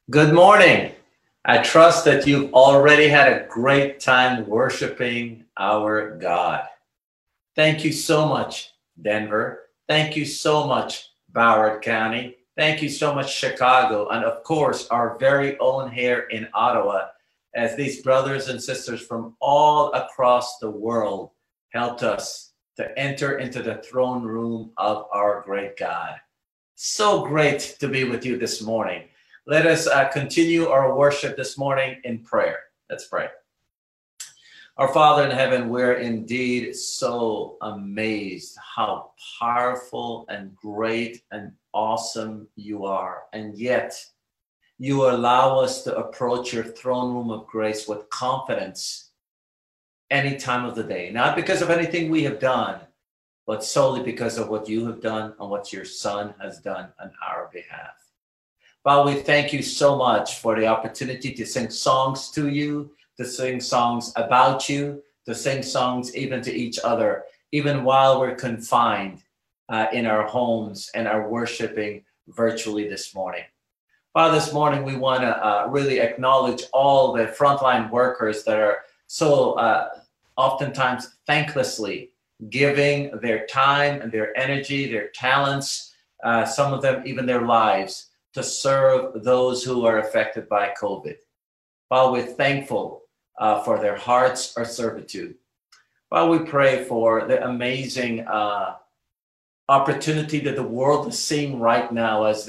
Good morning. I trust that you've already had a great time worshiping our God. Thank you so much, Denver. Thank you so much, Broward County. Thank you so much, Chicago. And of course, our very own here in Ottawa, as these brothers and sisters from all across the world helped us to enter into the throne room of our great God. So great to be with you this morning. Let us continue our worship this morning in prayer. Let's pray. Our Father in heaven, we're indeed so amazed how powerful and great and awesome you are. And yet, you allow us to approach your throne room of grace with confidence any time of the day, not because of anything we have done, but solely because of what you have done and what your Son has done on our behalf. Father, we thank you so much for the opportunity to sing songs to you, to sing songs about you, to sing songs even to each other, even while we're confined in our homes and are worshiping virtually this morning. Father, this morning we want to really acknowledge all the frontline workers that are so oftentimes thanklessly giving their time and their energy, their talents, some of them even their lives, to serve those who are affected by COVID. While we're thankful for their hearts of servitude, while we pray for the amazing opportunity that the world is seeing right now as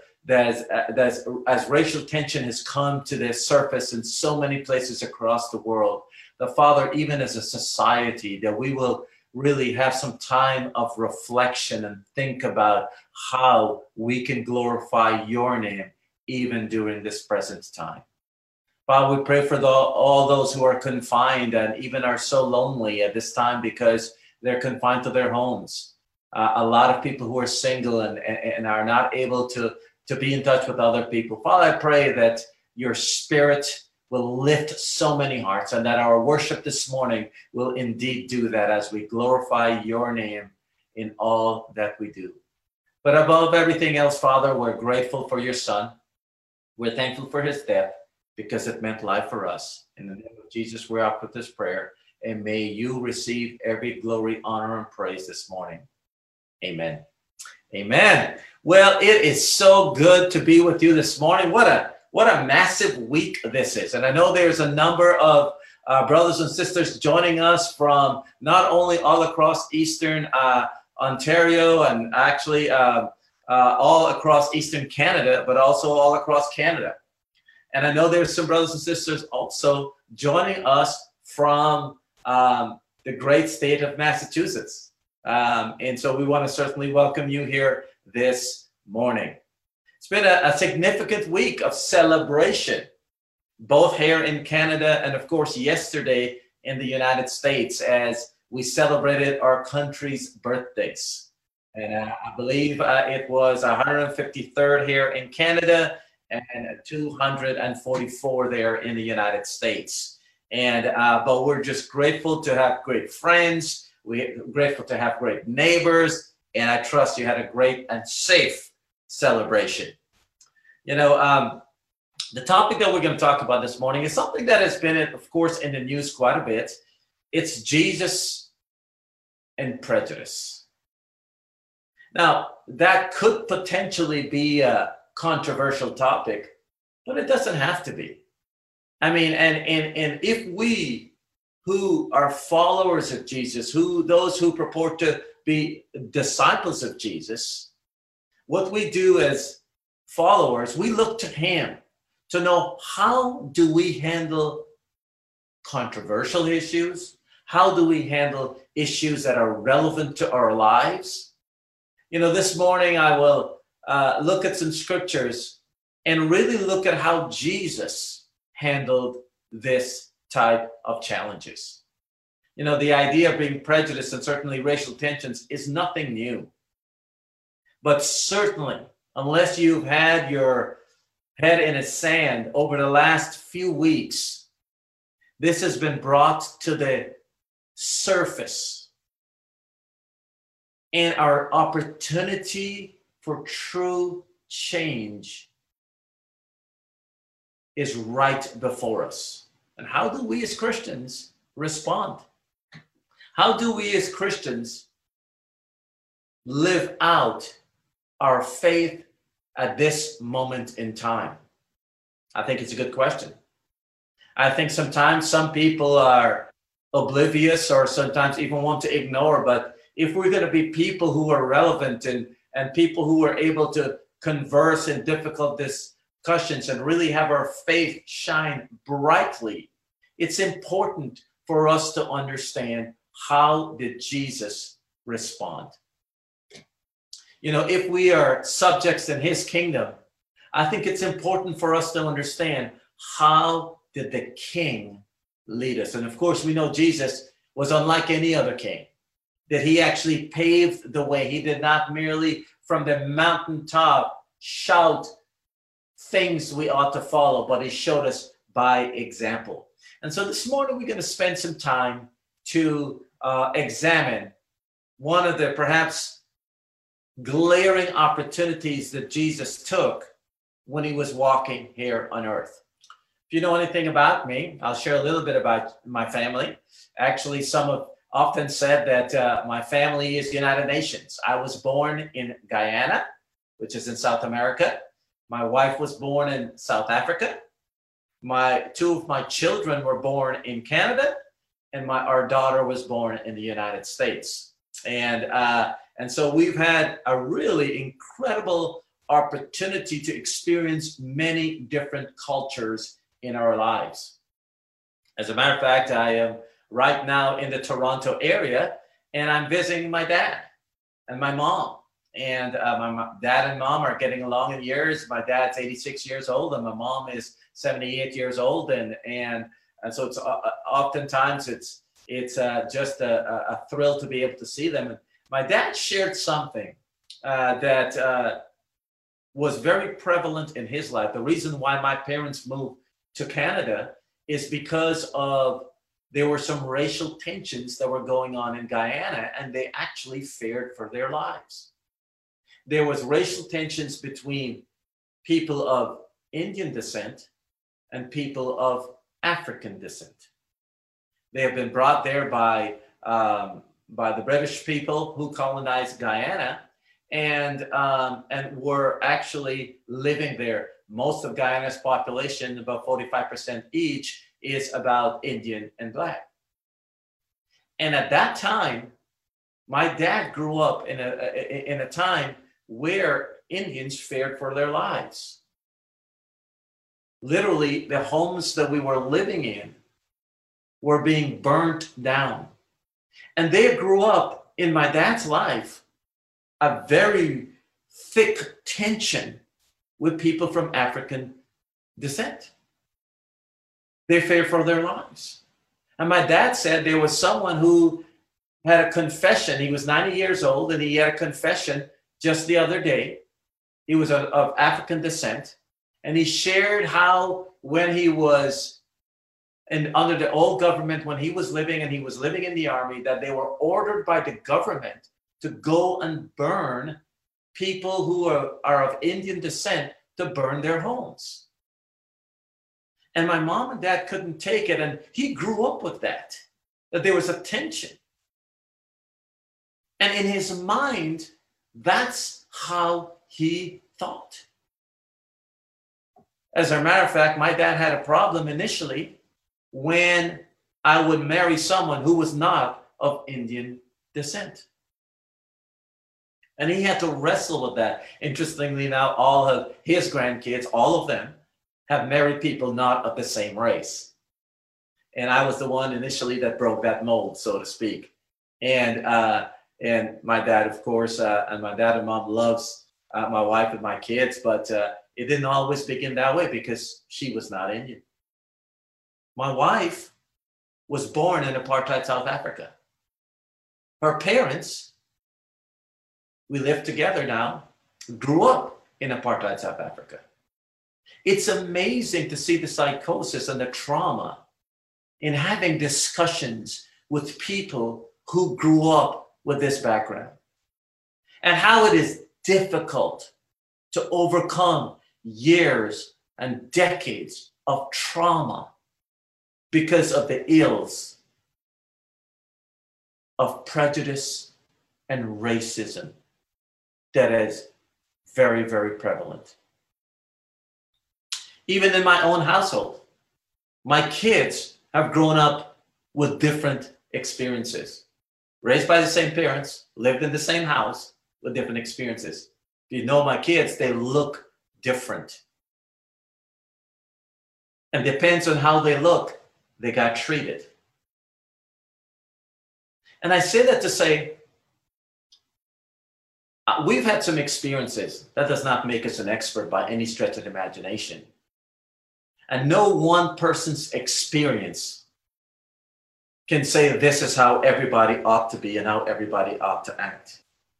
racial tension has come to the surface in so many places across the world, the Father, even as a society, that we will really have some time of reflection and think about how we can glorify your name even during this present time. Father, we pray for all those who are confined and even are so lonely at this time because they're confined to their homes. A lot of people who are single and are not able to be in touch with other people. Father, I pray that your Spirit will lift so many hearts and that our worship this morning will indeed do that as we glorify your name in all that we do. But above everything else, Father, we're grateful for your Son. We're thankful for his death because it meant life for us. In the name of Jesus, we're up with this prayer, and may you receive every glory, honor, and praise this morning. Amen. Amen. Well, it is so good to be with you this morning. What a massive week this is. And I know there's a number of brothers and sisters joining us from not only all across Eastern Ontario and actually all across Eastern Canada, but also all across Canada. And I know there's some brothers and sisters also joining us from the great state of Massachusetts. And so we want to certainly welcome you here this morning. It's been a significant week of celebration, both here in Canada and, of course, yesterday in the United States as we celebrated our country's birthdays. And I believe it was 153rd here in Canada and 244 there in the United States. And but we're just grateful to have great friends. We're grateful to have great neighbors. And I trust you had a great and safe celebration. You know, the topic that we're going to talk about this morning is something that has been, of course, in the news quite a bit. It's Jesus and prejudice. Now, that could potentially be a controversial topic, but it doesn't have to be. I mean, and if we who are followers of Jesus, those who purport to be disciples of Jesus, what we do as followers, we look to him to know, how do we handle controversial issues? How do we handle issues that are relevant to our lives? You know, this morning I will look at some scriptures and really look at how Jesus handled this type of challenges. You know, the idea of being prejudiced and certainly racial tensions is nothing new. But certainly, unless you've had your head in the sand over the last few weeks, this has been brought to the surface. And our opportunity for true change is right before us. And how do we as Christians respond? How do we as Christians live out our faith at this moment in time? I think it's a good question. I think sometimes some people are oblivious or sometimes even want to ignore, but if we're going to be people who are relevant and people who are able to converse in difficult discussions and really have our faith shine brightly, it's important for us to understand, how did Jesus respond? You know, if we are subjects in his kingdom, I think it's important for us to understand, how did the king lead us? And of course, we know Jesus was unlike any other king, that he actually paved the way. He did not merely from the mountaintop shout things we ought to follow, but he showed us by example. And so this morning, we're going to spend some time to examine one of the perhaps glaring opportunities that Jesus took when he was walking here on earth. If you know anything about me, I'll share a little bit about my family. Actually, some have often said that my family is the United Nations. I was born in Guyana, which is in South America. My wife was born in South Africa. Two of my children were born in Canada, and our daughter was born in the United States. And so we've had a really incredible opportunity to experience many different cultures in our lives. As a matter of fact, I am right now in the Toronto area, and I'm visiting my dad and my mom. And my dad and mom are getting along in years. My dad's 86 years old, and my mom is 78 years old. And so it's oftentimes it's just a thrill to be able to see them. And my dad shared something that was very prevalent in his life. The reason why my parents moved to Canada is because there were some racial tensions that were going on in Guyana, and they actually feared for their lives. There was racial tensions between people of Indian descent and people of African descent. They have been brought there by the British people who colonized Guyana, and were actually living there. Most of Guyana's population, about 45% each, is about Indian and Black. And at that time, my dad grew up in a time where Indians feared for their lives. Literally, the homes that we were living in were being burnt down. And they grew up in my dad's life a very thick tension with people from African descent. They feared for their lives. And my dad said there was someone who had a confession. He was 90 years old, and he had a confession just the other day. He was of African descent. And he shared how when he was under the old government, when he was living in the army, that they were ordered by the government to go and burn people who are of Indian descent, to burn their homes. And my mom and dad couldn't take it, and he grew up with that there was a tension. And in his mind, that's how he thought. As a matter of fact, my dad had a problem initially when I would marry someone who was not of Indian descent. And he had to wrestle with that. Interestingly, now all of his grandkids, all of them, have married people not of the same race. And I was the one initially that broke that mold, so to speak. And my dad, of course, and my dad and mom loves my wife and my kids, but it didn't always begin that way because she was not Indian. My wife was born in apartheid South Africa. Her parents, we live together now, grew up in apartheid South Africa. It's amazing to see the psychosis and the trauma in having discussions with people who grew up with this background, and how it is difficult to overcome years and decades of trauma because of the ills of prejudice and racism that is very, very prevalent. Even in my own household, my kids have grown up with different experiences. Raised by the same parents, lived in the same house with different experiences. If you know my kids, they look different. And depends on how they look, they got treated. And I say that to say, we've had some experiences. That does not make us an expert by any stretch of the imagination. And no one person's experience can say this is how everybody ought to be and how everybody ought to act.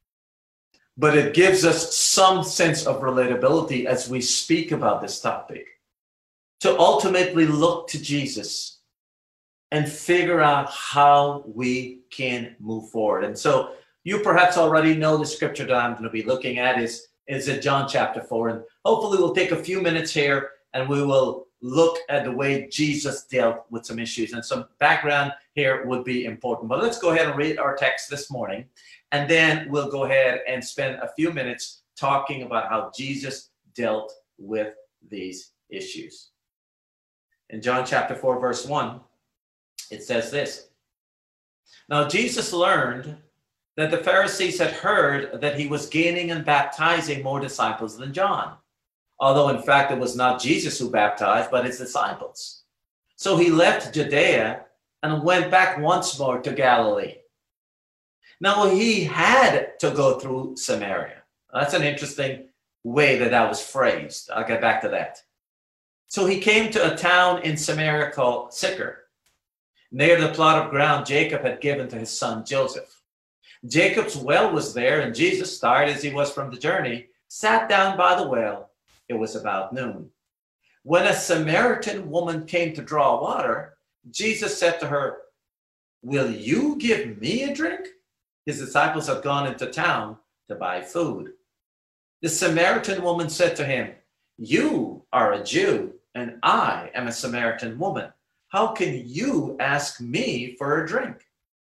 But it gives us some sense of relatability as we speak about this topic, to ultimately look to Jesus and figure out how we can move forward. And so you perhaps already know the scripture that I'm going to be looking at is in John chapter 4. And hopefully we'll take a few minutes here and we will look at the way Jesus dealt with some issues. And some background here would be important. But let's go ahead and read our text this morning. And then we'll go ahead and spend a few minutes talking about how Jesus dealt with these issues. In John chapter 4, verse 1, it says this. Now Jesus learned that the Pharisees had heard that he was gaining and baptizing more disciples than John, although in fact it was not Jesus who baptized, but his disciples. So he left Judea and went back once more to Galilee. Now he had to go through Samaria. That's an interesting way that was phrased. I'll get back to that. So he came to a town in Samaria called Sychar, near the plot of ground Jacob had given to his son Joseph. Jacob's well was there, and Jesus, tired as he was from the journey, sat down by the well. It was about noon. When a Samaritan woman came to draw water, Jesus said to her, "Will you give me a drink?" His disciples had gone into town to buy food. The Samaritan woman said to him, "You are a Jew, and I am a Samaritan woman. How can you ask me for a drink?"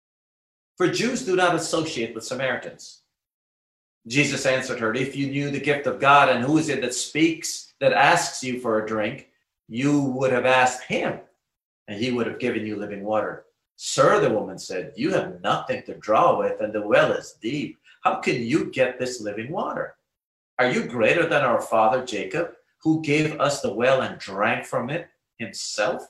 For Jews do not associate with Samaritans. Jesus answered her, "If you knew the gift of God and who is it that speaks, that asks you for a drink, you would have asked him, and he would have given you living water." "Sir," the woman said, "you have nothing to draw with, and the well is deep. How can you get this living water? Are you greater than our father Jacob, who gave us the well and drank from it himself,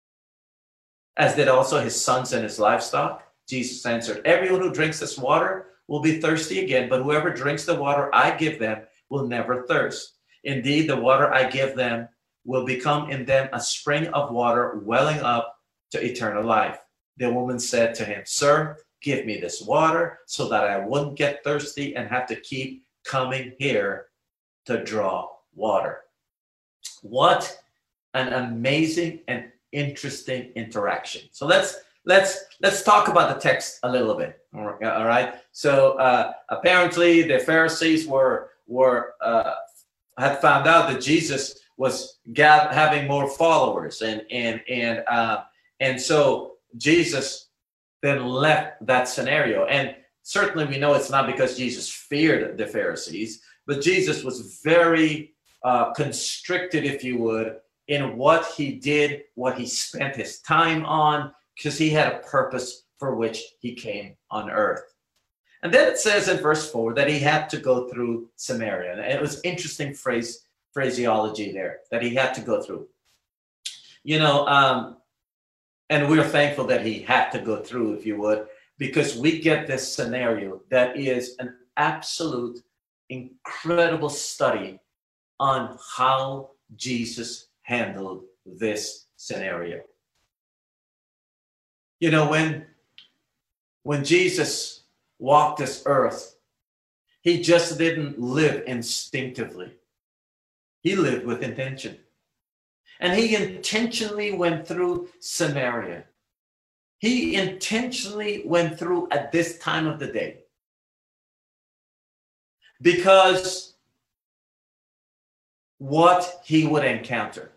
as did also his sons and his livestock?" Jesus answered, "Everyone who drinks this water will be thirsty again, but whoever drinks the water I give them will never thirst. Indeed, the water I give them will become in them a spring of water welling up to eternal life." The woman said to him, "Sir, give me this water so that I wouldn't get thirsty and have to keep coming here to draw water." What an amazing and interesting interaction. So let's talk about the text a little bit. All right. So apparently the Pharisees had found out that Jesus was having more followers, and so Jesus then left that scenario. And certainly we know it's not because Jesus feared the Pharisees, but Jesus was very constricted, if you would, in what he did, what he spent his time on, because he had a purpose for which he came on earth. And then it says in verse 4 that he had to go through Samaria. And it was interesting phraseology there, that he had to go through. And we're thankful that he had to go through, if you would, because we get this scenario that is an absolute incredible study on how Jesus handled this scenario. When Jesus walked this earth, he just didn't live instinctively. He lived with intention. And he intentionally went through Samaria. He intentionally went through at this time of the day. Because what he would encounter.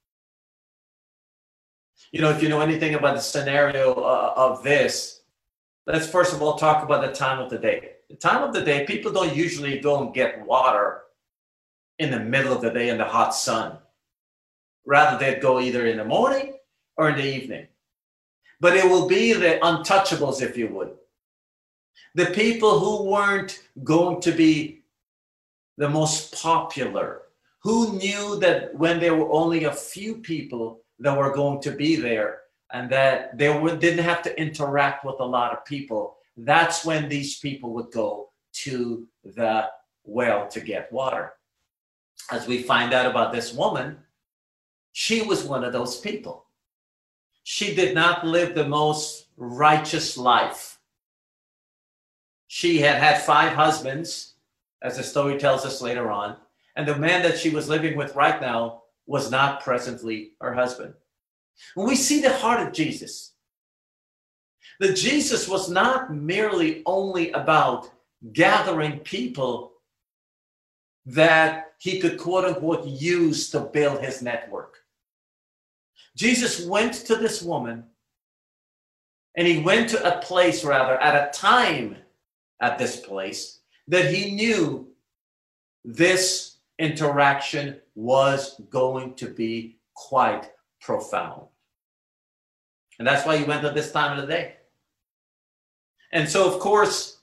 You know, if you know anything about the scenario of this, let's first of all talk about the time of the day. The time of the day, people don't usually go and get water in the middle of the day in the hot sun. Rather, they'd go either in the morning or in the evening. But it will be the untouchables, if you would. The people who weren't going to be the most popular, who knew that when there were only a few people that were going to be there and that they didn't have to interact with a lot of people, that's when these people would go to the well to get water. As we find out about this woman, she was one of those people. She did not live the most righteous life. She had had 5 husbands, as the story tells us later on, and the man that she was living with right now was not presently her husband. When we see the heart of Jesus, that Jesus was not merely only about gathering people that he could quote unquote use to build his network. Jesus went to this woman, and he went to a place, rather, at a time at this place that he knew this interaction was going to be quite profound. And that's why he went at this time of the day. And so, of course,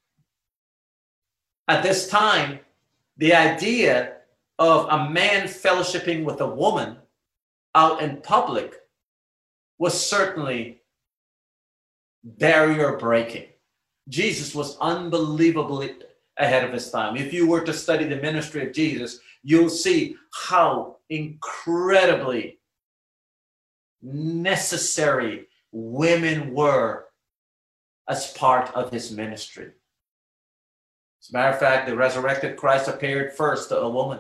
at this time, the idea of a man fellowshipping with a woman out in public was certainly barrier breaking. Jesus was unbelievably ahead of his time. If you were to study the ministry of Jesus, you'll see how incredibly necessary women were as part of his ministry. As a matter of fact, the resurrected Christ appeared first to a woman.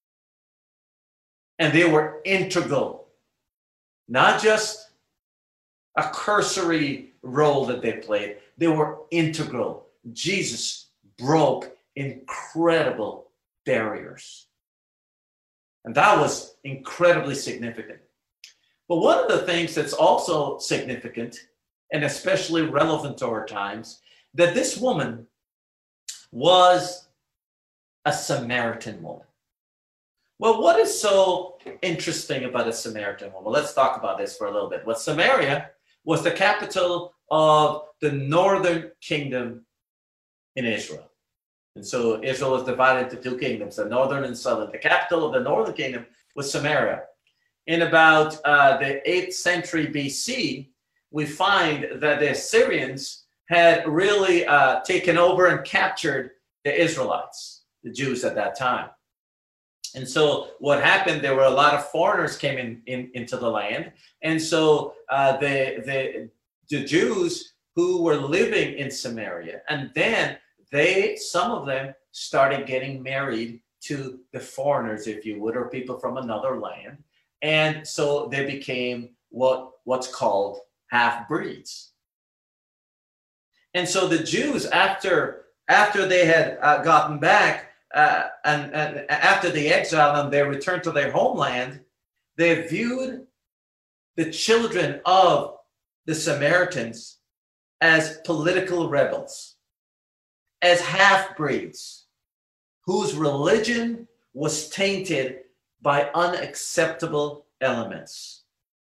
And they were integral. Not just a cursory role that they played. They were integral. Jesus broke incredible barriers. And that was incredibly significant. But one of the things that's also significant, and especially relevant to our times, that this woman was a Samaritan woman. Well, what is so interesting about a Samaritan woman? Let's talk about this for a little bit. Well, Samaria was the capital of the northern kingdom in Israel. And so Israel was divided into 2 kingdoms, the northern and southern. The capital of the northern kingdom was Samaria. In about the 8th century BC, we find that the Assyrians had really taken over and captured the Israelites, the Jews at that time. And so what happened, there were a lot of foreigners came into the land. And so the Jews who were living in Samaria, and then some of them started getting married to the foreigners, if you would, or people from another land. And so they became what's called half-breeds. And so the Jews, after they had gotten back, and after the exile and they returned to their homeland, they viewed the children of the Samaritans as political rebels, as half-breeds, whose religion was tainted by unacceptable elements.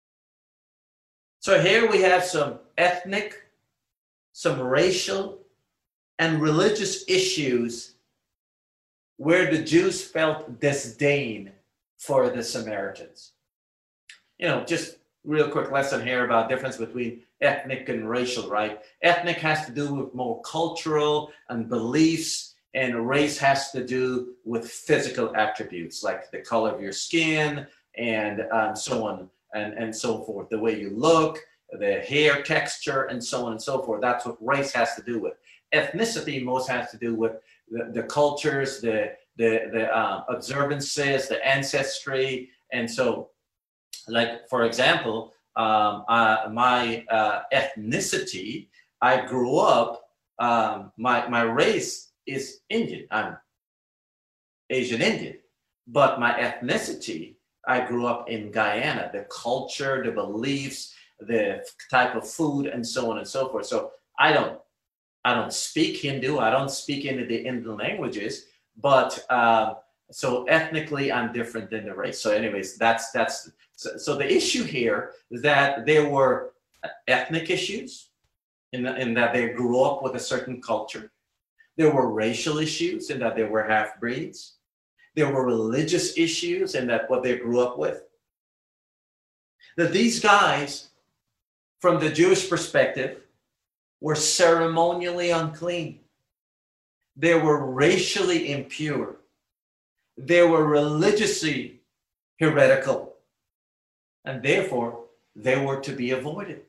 So here we have some ethnic, some racial, and religious issues where the Jews felt disdain for the Samaritans. You know, just real quick lesson here about difference between ethnic and racial, right? Ethnic has to do with more cultural and beliefs, and race has to do with physical attributes like the color of your skin and so on and so forth, the way you look, the hair texture, and so on and so forth. That's what race has to do with. Ethnicity most has to do with the cultures, the observances, the ancestry. And so, like, for example, my ethnicity, I grew up, my race is Indian. I'm Asian Indian. But my ethnicity, I grew up in Guyana, the culture, the beliefs, the type of food, and so on and so forth. So I don't speak Hindu. I don't speak any of the Indian languages, but so ethnically, I'm different than the race. So, anyways, so the issue here is that there were ethnic issues in that they grew up with a certain culture. There were racial issues in that they were half breeds. There were religious issues in that what they grew up with. That these guys, from the Jewish perspective, were ceremonially unclean. They were racially impure. They were religiously heretical. And therefore, they were to be avoided.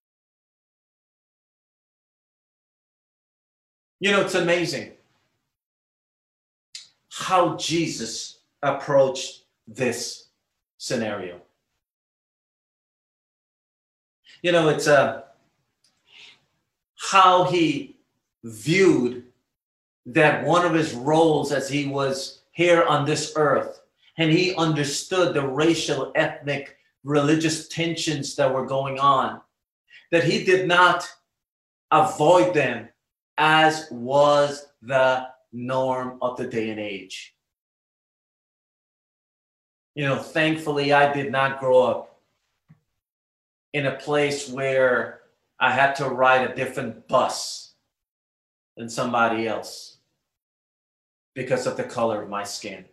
You know, it's amazing how Jesus approached this scenario. You know, it's how he viewed that one of his roles as he was here on this earth, and he understood the racial, ethnic, religious tensions that were going on, that he did not avoid them as was the norm of the day and age. You know, thankfully, I did not grow up in a place where I had to ride a different bus than somebody else because of the color of my skin.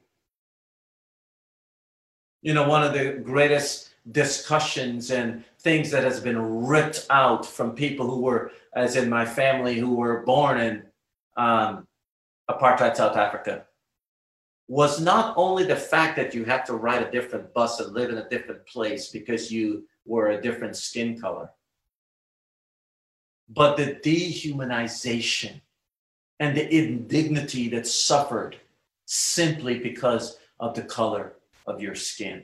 You know, one of the greatest discussions and things that has been ripped out from people who were, as in my family, who were born in apartheid South Africa, was not only the fact that you had to ride a different bus and live in a different place because you were a different skin color, but the dehumanization and the indignity that suffered simply because of the color of your skin.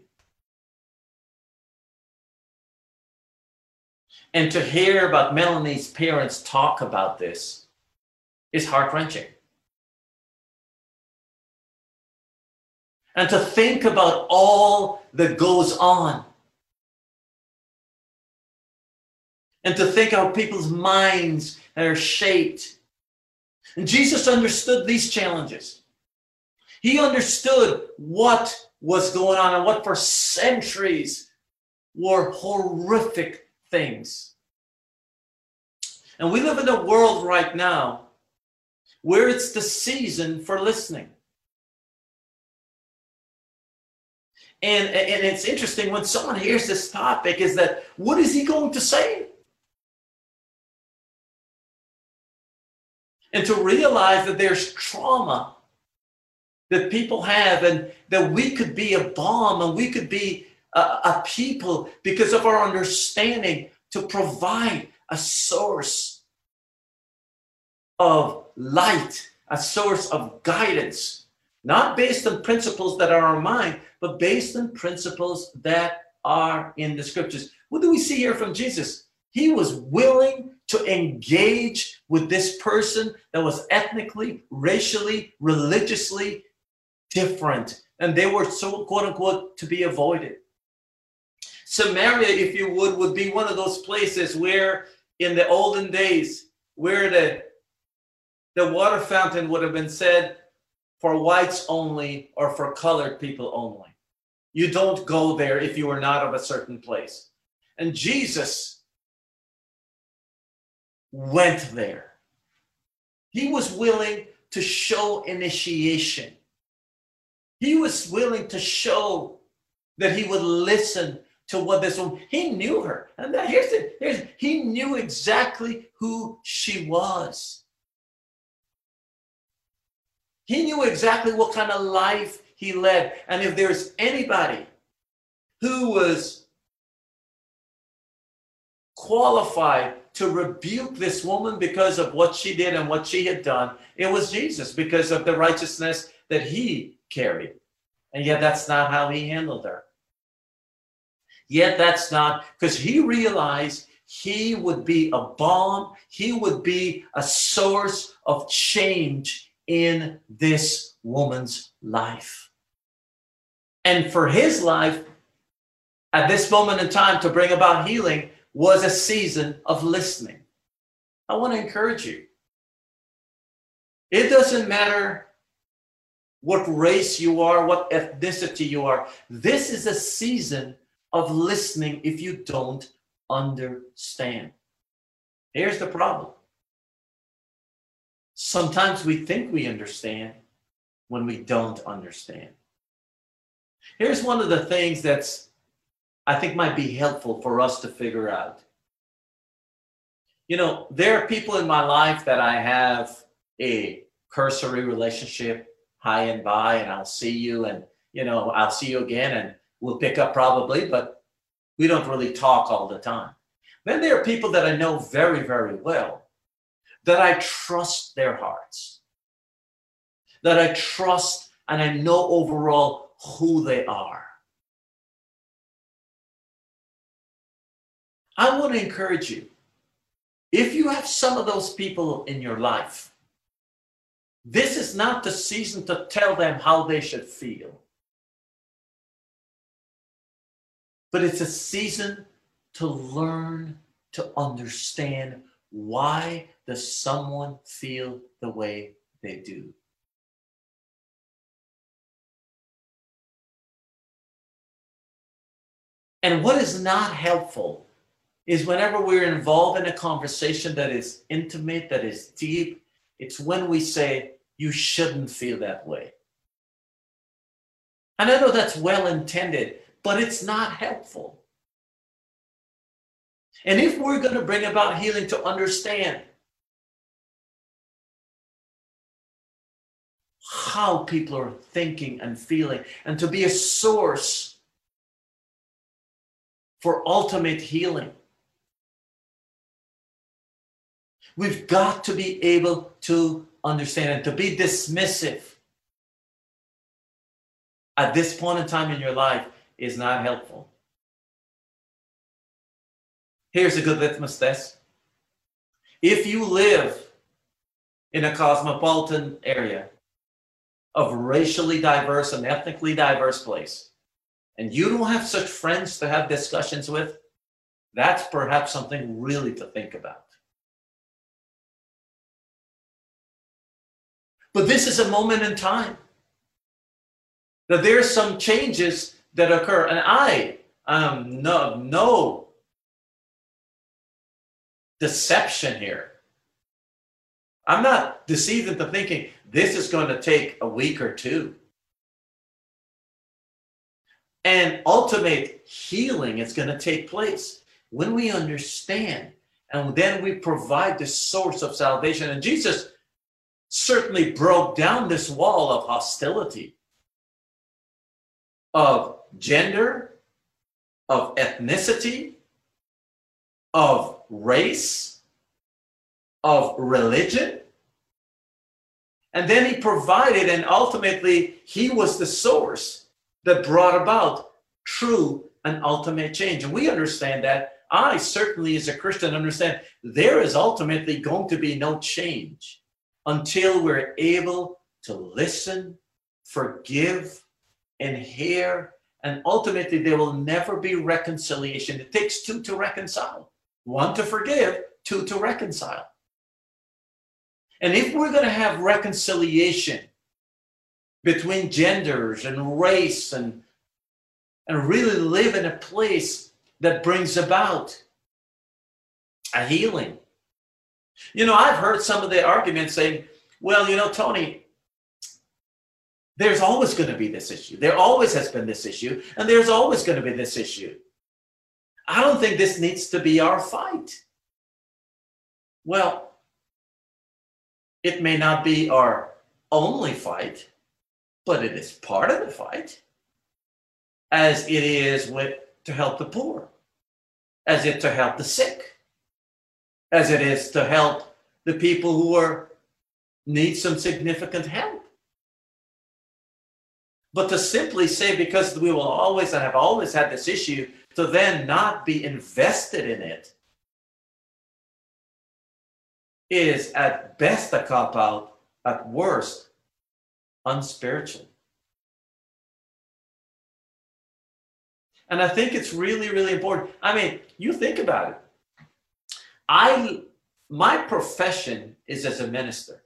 And to hear about Melanie's parents talk about this is heart-wrenching. And to think about all that goes on. And to think how people's minds are shaped. And Jesus understood these challenges. He understood what was going on and what for centuries were horrific things. And we live in a world right now where it's the season for listening. And it's interesting when someone hears this topic is that, what is he going to say? And to realize that there's trauma that people have, and that we could be a balm and we could be a people because of our understanding to provide a source of light, a source of guidance, not based on principles that are our mind, but based on principles that are in the scriptures. What do we see here from Jesus? He was willing to engage with this person that was ethnically, racially, religiously different. And they were so, quote unquote, to be avoided. Samaria, if you would be one of those places where in the olden days, where the water fountain would have been said for whites only or for colored people only. You don't go there if you are not of a certain place. And Jesus went there. He was willing to show initiation. He was willing to show that he would listen to what this woman, he knew her. And he knew exactly who she was. He knew exactly what kind of life he led. And if there's anybody who was qualified to rebuke this woman because of what she did and what she had done, it was Jesus, because of the righteousness that he carried. And yet that's not how he handled her. Yet that's not, because he realized he would be a balm, he would be a source of change in this woman's life. And for his life, at this moment in time, to bring about healing was a season of listening. I want to encourage you. It doesn't matter what race you are, what ethnicity you are. This is a season of listening if you don't understand. Here's the problem. Sometimes we think we understand when we don't understand. Here's one of the things that's I think might be helpful for us to figure out. You know, there are people in my life that I have a cursory relationship, hi and bye, and I'll see you, and, you know, I'll see you again, and we'll pick up probably, but we don't really talk all the time. Then there are people that I know very, very well, that I trust their hearts, that I trust and I know overall who they are. I want to encourage you, if you have some of those people in your life, this is not the season to tell them how they should feel, but it's a season to learn to understand why does someone feel the way they do. And what is not helpful is whenever we're involved in a conversation that is intimate, that is deep, it's when we say, you shouldn't feel that way. And I know that's well intended, but it's not helpful. And if we're going to bring about healing, to understand how people are thinking and feeling, and to be a source for ultimate healing, we've got to be able to understand, and to be dismissive at this point in time in your life is not helpful. Here's a good litmus test. If you live in a cosmopolitan area of racially diverse and ethnically diverse place, and you don't have such friends to have discussions with, that's perhaps something really to think about. But this is a moment in time that there are some changes that occur. And I no deception here. I'm not deceived into thinking this is going to take a week or two. And ultimate healing is going to take place when we understand, and then we provide the source of salvation. And Jesus certainly broke down this wall of hostility, of gender, of ethnicity, of race, of religion. And then he provided, and ultimately he was the source that brought about true and ultimate change. And we understand that. I certainly, as a Christian, understand there is ultimately going to be no change until we're able to listen, forgive, and hear, and ultimately there will never be reconciliation. It takes two to reconcile. One to forgive, two to reconcile. And if we're going to have reconciliation between genders and race, and really live in a place that brings about a healing. You know, I've heard some of the arguments saying, well, you know, Tony, there's always going to be this issue. There always has been this issue, and there's always going to be this issue. I don't think this needs to be our fight. Well, it may not be our only fight, but it is part of the fight, as it is to help the poor, as it to help the sick, as it is to help the people who need some significant help. But to simply say, because we will always and have always had this issue, to then not be invested in it is at best a cop-out, at worst unspiritual. And I think it's really, really important. I mean, you think about it. My profession is as a minister.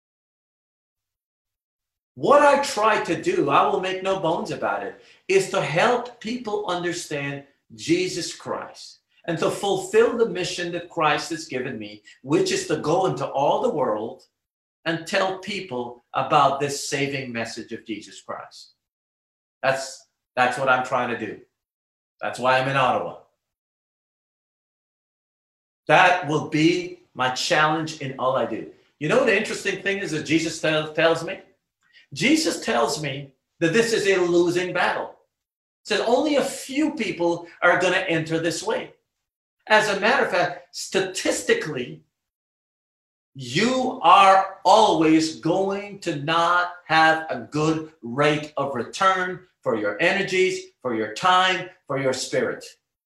What I try to do, I will make no bones about it, is to help people understand Jesus Christ and to fulfill the mission that Christ has given me, which is to go into all the world and tell people about this saving message of Jesus Christ. That's what I'm trying to do. That's why I'm in Ottawa. That will be my challenge in all I do. You know, the interesting thing is that Jesus tells me? Jesus tells me that this is a losing battle. He says only a few people are going to enter this way. As a matter of fact, statistically, you are always going to not have a good rate of return for your energies, for your time, for your spirit.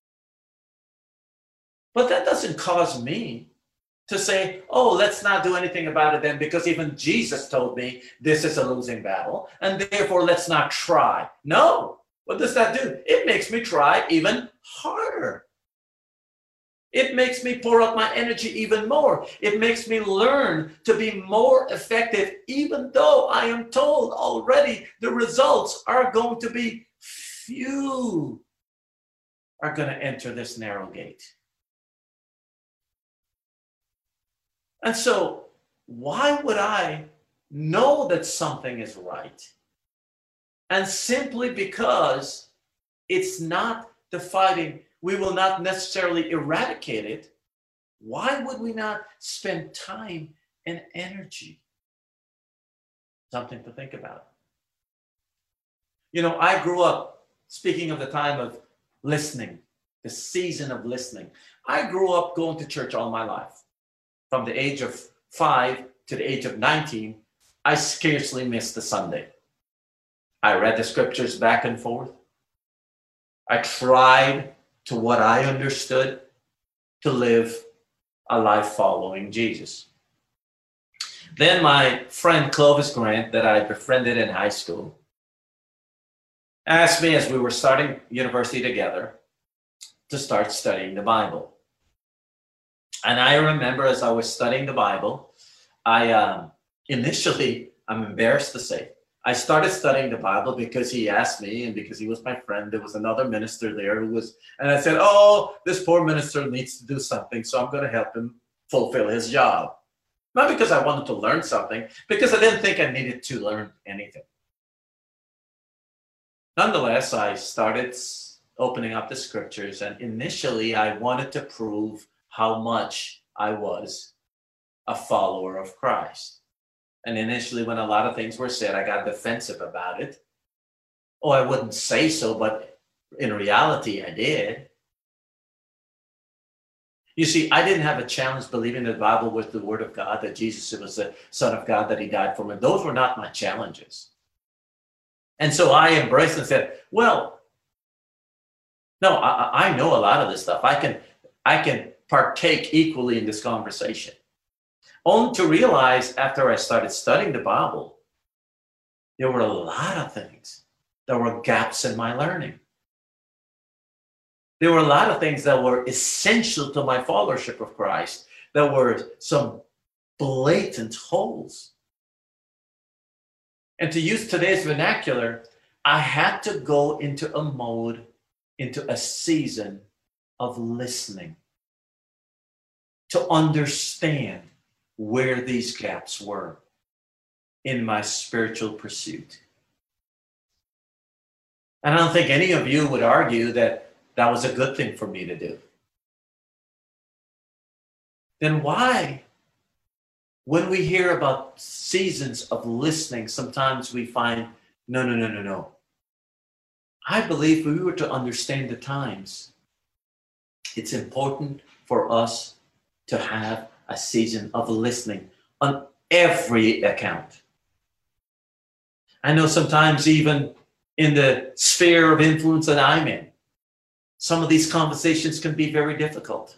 But that doesn't cause me to say, oh, let's not do anything about it then, because even Jesus told me this is a losing battle, and therefore let's not try. No. What does that do? It makes me try even harder. It makes me pour out my energy even more. It makes me learn to be more effective, even though I am told already the results are going to be few are going to enter this narrow gate. And so, why would I know that something is right? And simply because it's not the fighting, we will not necessarily eradicate it. Why would we not spend time and energy? Something to think about. You know, I grew up, speaking of the time of listening, the season of listening. I grew up going to church all my life. From the age of 5 to the age of 19, I scarcely missed a Sunday. I read the scriptures back and forth. I tried, to what I understood, to live a life following Jesus. Then my friend Clovis Grant, that I befriended in high school, asked me as we were starting university together to start studying the Bible. And I remember as I was studying the Bible, I initially, I'm embarrassed to say, I started studying the Bible because he asked me and because he was my friend. There was another minister there who was, and I said, oh, this poor minister needs to do something, so I'm going to help him fulfill his job. Not because I wanted to learn something, because I didn't think I needed to learn anything. Nonetheless, I started opening up the scriptures, and initially I wanted to prove how much I was a follower of Christ. And initially, when a lot of things were said, I got defensive about it. Oh, I wouldn't say so, but in reality, I did. You see, I didn't have a challenge believing that the Bible was the Word of God, that Jesus was the Son of God, that He died for me. Those were not my challenges. And so I embraced and said, well, no, I know a lot of this stuff. I can partake equally in this conversation. Only to realize after I started studying the Bible, there were a lot of things. There were gaps in my learning. There were a lot of things that were essential to my followership of Christ. There were some blatant holes. And to use today's vernacular, I had to go into a mode, into a season of listening to understand where these gaps were in my spiritual pursuit. And I don't think any of you would argue that that was a good thing for me to do. Then why, when we hear about seasons of listening, sometimes we find, no. I believe if we were to understand the times, it's important for us to have a season of listening on every account. I know sometimes even in the sphere of influence that I'm in, some of these conversations can be very difficult.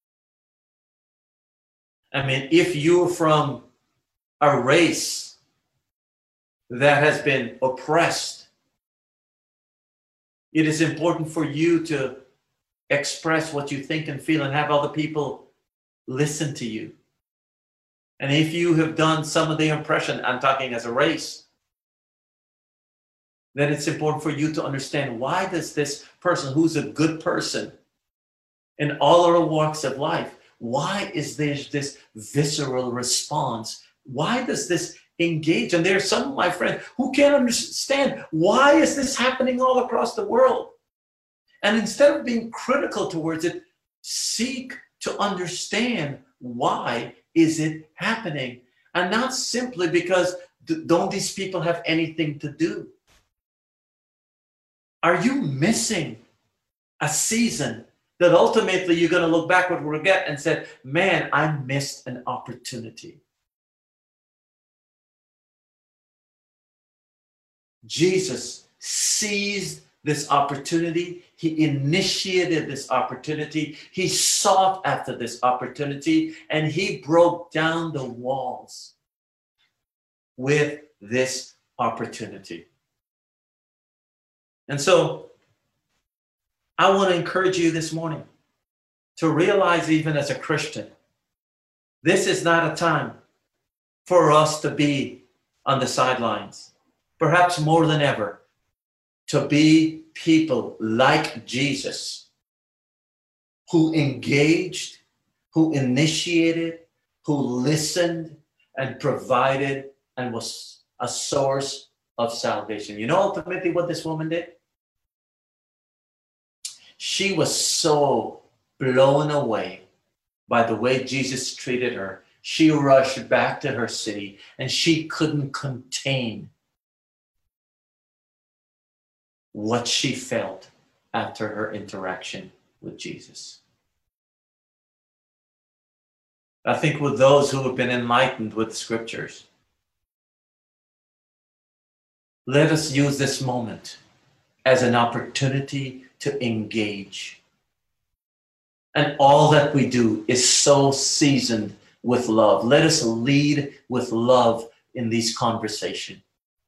I mean, if you're from a race that has been oppressed, It is important for you to express what you think and feel and have other people listen to you. And if you have done some of the impression, I'm talking as a race, then it's important for you to understand, why does this person who's a good person in all our walks of life, why is there this visceral response? Why does this engage? And there are some of my friends who can't understand, why is this happening all across the world? And instead of being critical towards it, seek to understand, why is it happening? And not simply because don't these people have anything to do? Are you missing a season that ultimately you're going to look back and regret and say, man, I missed an opportunity? Jesus seized this opportunity. He initiated this opportunity. He sought after this opportunity, and he broke down the walls with this opportunity. And so I want to encourage you this morning to realize, even as a Christian, this is not a time for us to be on the sidelines. Perhaps more than ever, to be people like Jesus, who engaged, who initiated, who listened and provided and was a source of salvation. You know ultimately what this woman did? She was so blown away by the way Jesus treated her. She rushed back to her city, and she couldn't contain what she felt after her interaction with Jesus. I think with those who have been enlightened with the scriptures, let us use this moment as an opportunity to engage. And all that we do is so seasoned with love. Let us lead with love in these conversations.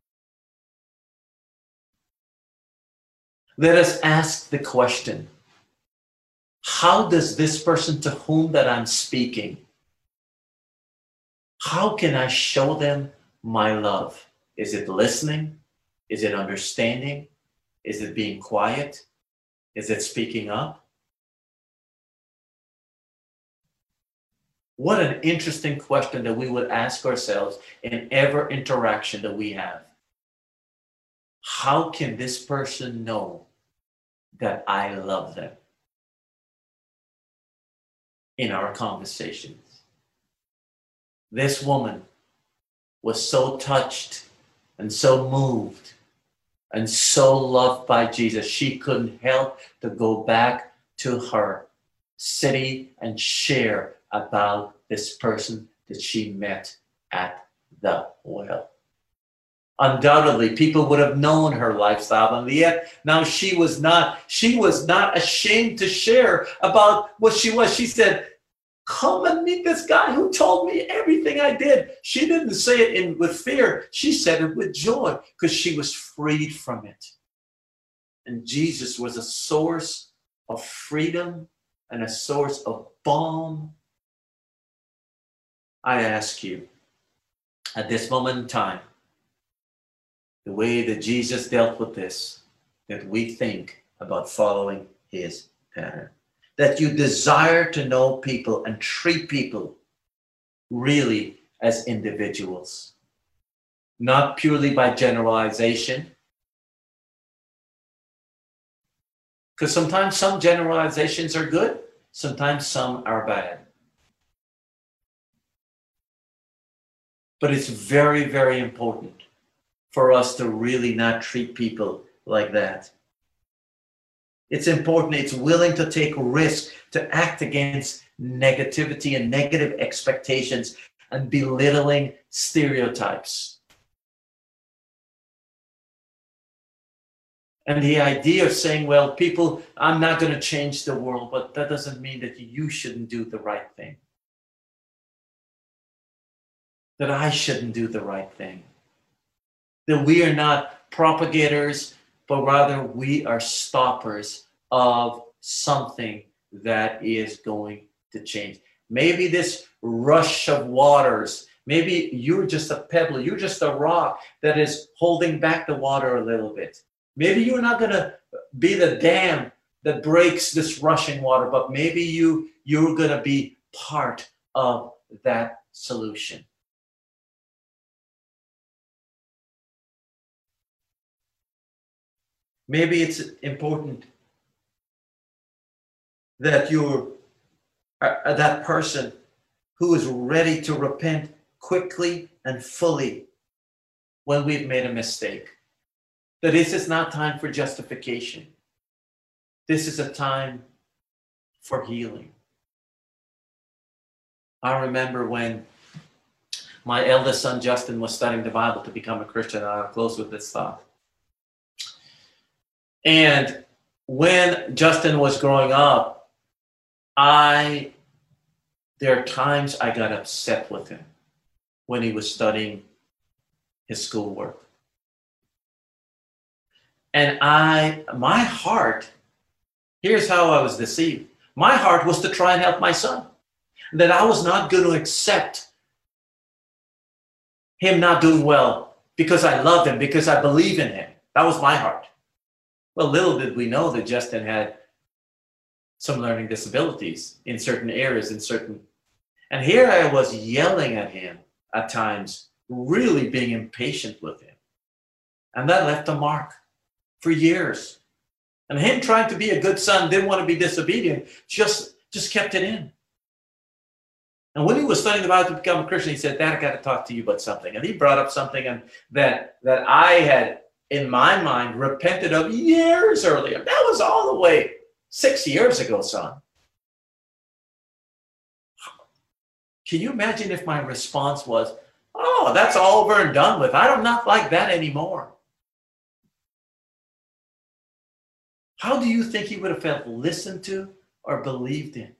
Let us ask the question, how does this person to whom that I'm speaking, how can I show them my love? Is it listening? Is it understanding? Is it being quiet? Is it speaking up? What an interesting question that we would ask ourselves in every interaction that we have. How can this person know that I love them? In our conversations, this woman was so touched and so moved and so loved by Jesus, she couldn't help to go back to her city and share about this person that she met at the well. Undoubtedly, people would have known her lifestyle, and yet now she was not ashamed to share about what she was. She said, come and meet this guy who told me everything I did. She didn't say it with fear. She said it with joy because she was freed from it. And Jesus was a source of freedom and a source of balm. I ask you, at this moment in time, the way that Jesus dealt with this, that we think about following his pattern. That you desire to know people and treat people really as individuals, not purely by generalization. Because sometimes some generalizations are good, sometimes some are bad. But it's very, very important for us to really not treat people like that. It's important, it's willing to take risk, to act against negativity and negative expectations and belittling stereotypes. And the idea of saying, well, people, I'm not going to change the world, but that doesn't mean that you shouldn't do the right thing. That I shouldn't do the right thing. That we are not propagators but rather we are stoppers of something that is going to change. Maybe this rush of waters, maybe you're just a pebble, you're just a rock that is holding back the water a little bit. Maybe you're not going to be the dam that breaks this rushing water, but maybe you're going to be part of that solution. Maybe it's important that you're that person who is ready to repent quickly and fully when we've made a mistake. That this is not time for justification. This is a time for healing. I remember when my eldest son, Justin, was studying the Bible to become a Christian, and I'll close with this thought. And when Justin was growing up, there are times I got upset with him when he was his schoolwork. And my heart, here's how I was deceived. My heart was to try and help my son. That I was not going to accept him not doing well because I loved him, because I believe in him. That was my heart. Well, little did we know that Justin had some learning disabilities in certain areas, and here I was yelling at him at times, really being impatient with him. And that left a mark for years. And him trying to be a good son, didn't want to be disobedient, just kept it in. And when he was studying the Bible to become a Christian, he said, Dad, I got to talk to you about something. And he brought up something that I had, in my mind, repented of years earlier. That was all the way 6 years ago, son. Can you imagine if my response was, oh, that's all over and done with. I'm not like that anymore. How do you think he would have felt listened to or believed in?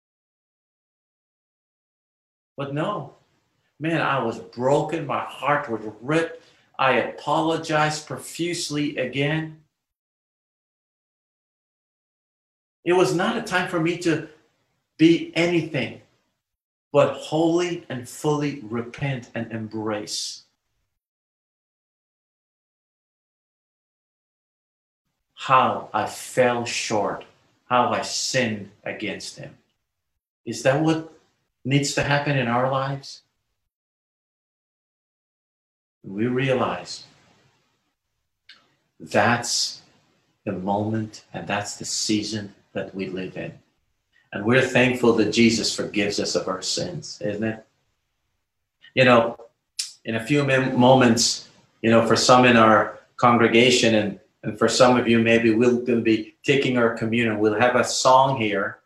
But no, man, I was broken. My heart was ripped. I apologized profusely again. It was not a time for me to be anything but wholly and fully repent and embrace how I fell short, how I sinned against him. Is that what needs to happen in our lives? We realize that's the moment and that's the season that we live in. And we're thankful that Jesus forgives us of our sins, isn't it? You know, in a few moments, for some in our congregation and for some of you, maybe we're going to be taking our communion. We'll have a song here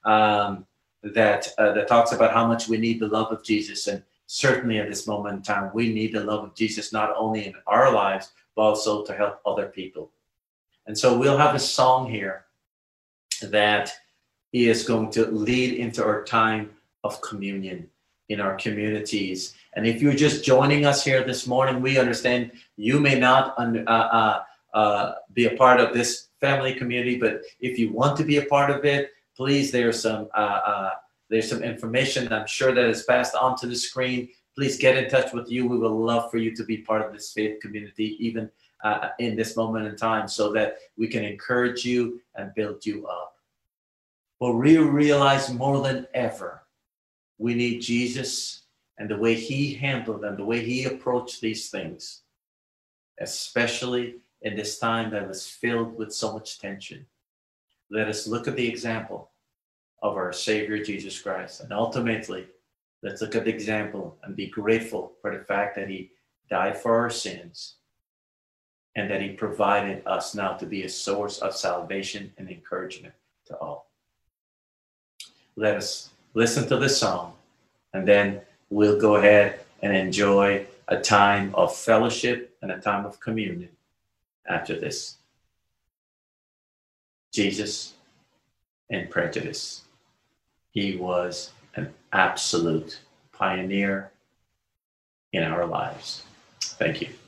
that talks about how much we need the love of Jesus. And certainly at this moment in time, we need the love of Jesus, not only in our lives, but also to help other people. And so we'll have a song here that is going to lead into our time of communion in our communities. And if you're just joining us here this morning, we understand you may not be a part of this family community, but if you want to be a part of it, please, there's some information I'm sure that is passed on to the screen. Please get in touch with you. We would love for you to be part of this faith community, even in this moment in time, so that we can encourage you and build you up. But we realize more than ever, we need Jesus and the way he handled and the way he approached these things, especially in this time that was filled with so much tension. Let us look at the example of our Savior, Jesus Christ. And ultimately, let's look at the example and be grateful for the fact that he died for our sins and that he provided us now to be a source of salvation and encouragement to all. Let us listen to this song, and then we'll go ahead and enjoy a time of fellowship and a time of communion after this. Jesus and prejudice. He was an absolute pioneer in our lives. Thank you.